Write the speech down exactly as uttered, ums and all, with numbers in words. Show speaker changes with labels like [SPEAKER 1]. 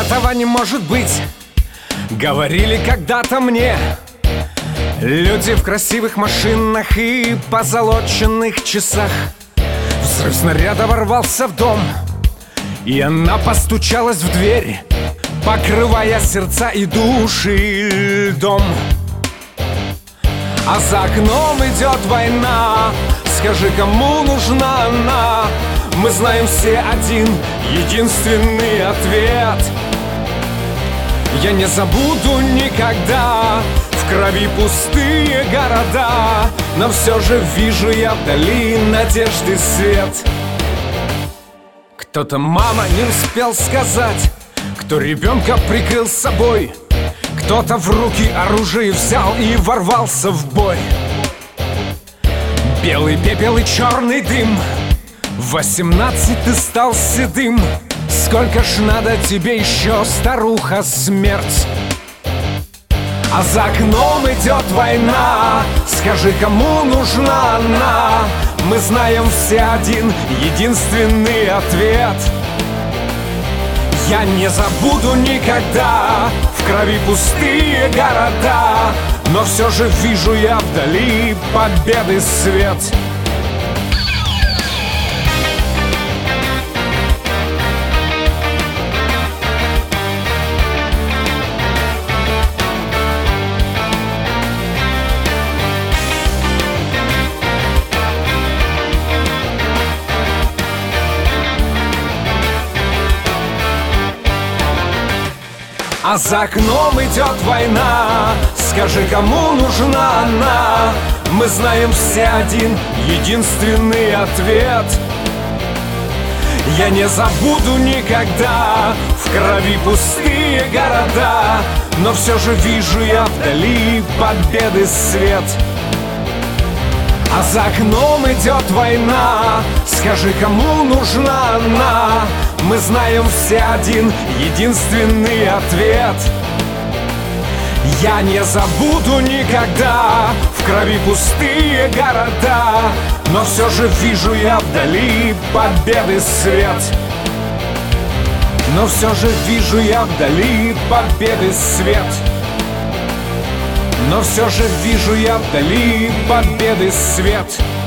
[SPEAKER 1] этого не может быть, говорили когда-то мне люди в красивых машинах и позолоченных часах. Взрыв снаряда ворвался в дом, и она постучалась в дверь, покрывая сердца и души льдом. А за окном идет война, скажи, кому нужна она? Мы знаем все один единственный ответ. Я не забуду никогда в крови пустые города, но все же вижу я вдали надежды свет. Кто-то, мама, не успел сказать, кто ребенка прикрыл собой, кто-то в руки оружие взял и ворвался в бой. Белый пепел и черный дым, в восемнадцать ты стал седым. Сколько ж надо тебе еще, старуха, смерть? А за окном идет война, скажи, кому нужна она? Мы знаем все один единственный ответ. Я не забуду никогда в крови пустые города, но все же вижу я вдали победы свет. А за окном идет война, скажи, кому нужна она? Мы знаем все один единственный ответ. Я не забуду никогда в крови пустые города, но все же вижу я вдали победы свет. А за окном идет война, скажи, кому нужна она? Мы знаем все один единственный ответ. Я не забуду никогда в крови пустые города, но все же вижу я вдали победы свет. Но все же вижу я вдали победы свет. Но все же вижу я вдали победы свет.